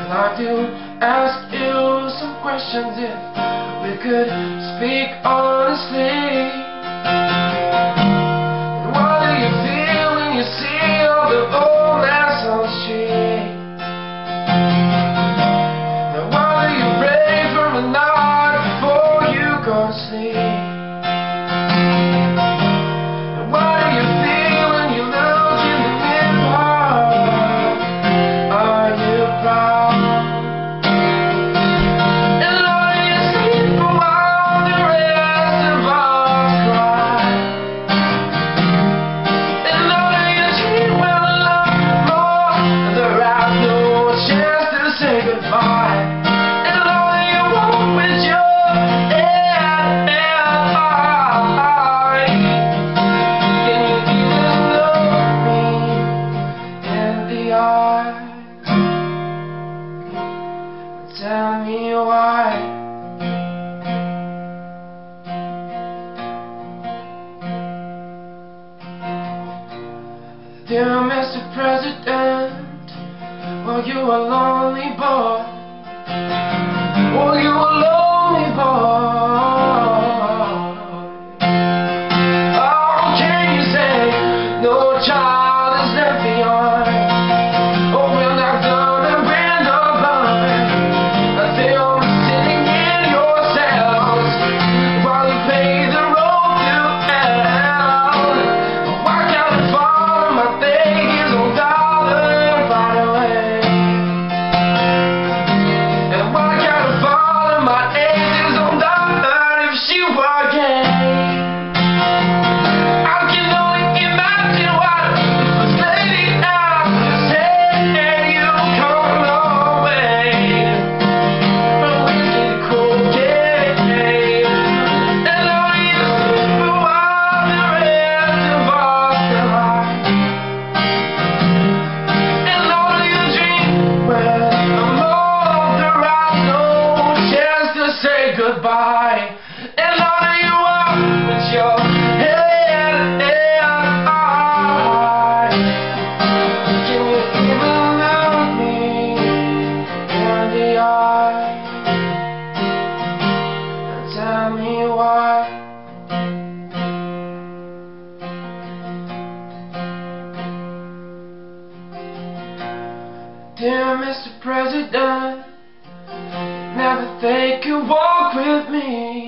I'd like to ask you some questions if we could speak honestly. What do you feel when you see all the old mess on the street? And why do you pray for a night before you go to sleep? And why do you feel when you look in the mirror? Are you proud? And Lord, do you sleep while the rest of us cry? And Lord, do you dream when love more? There is no chance to say goodbye. And Lord, do you walk with your head high? Can you even look me in the eye? Tell me why. Dear Mr. President, well, you a lonely boy. Well, you a lonely boy. Oh, can you say no child is left behind? Oh, we're not done and we're not blind. They are sitting in your cells while you pay the road to hell. Why can't I follow my days on dollar right away? And why can't I follow my days on dollar if she were gay? I can only imagine what this lady out say you come away. But we get cocaine. And all you sleep while the rest of us cry. And all you dream when I'm older, I've no chance to say goodbye. And all you walk with your head high. Can you even look me in the eye? And tell me why. Dear Mr. President, never think you walk with me.